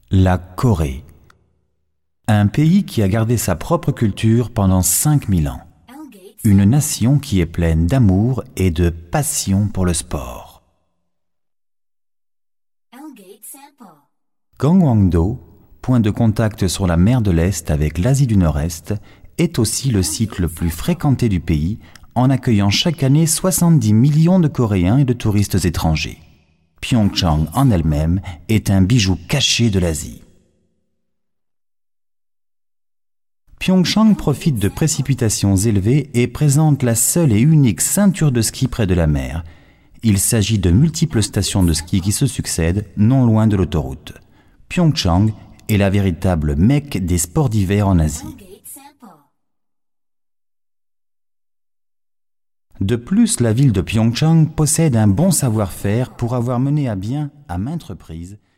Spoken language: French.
La Corée. Un pays qui a gardé sa propre culture pendant 5000 ans. Une nation qui est pleine d'amour et de passion pour le sport. Gangwon-do, point de contact sur la mer de l'Est avec l'Asie du Nord-Est, est aussi le site le plus fréquenté du pays, en accueillant chaque année 70 millions de Coréens et de touristes étrangers. Pyeongchang en elle-même est un bijou caché de l'Asie. Pyeongchang profite de précipitations élevées et présente la seule et unique ceinture de ski près de la mer. Il s'agit de multiples stations de ski qui se succèdent non loin de l'autoroute. Pyeongchang est la véritable Mecque des sports d'hiver en Asie. De plus, la ville de Pyeongchang possède un bon savoir-faire pour avoir mené à bien, à maintes reprises,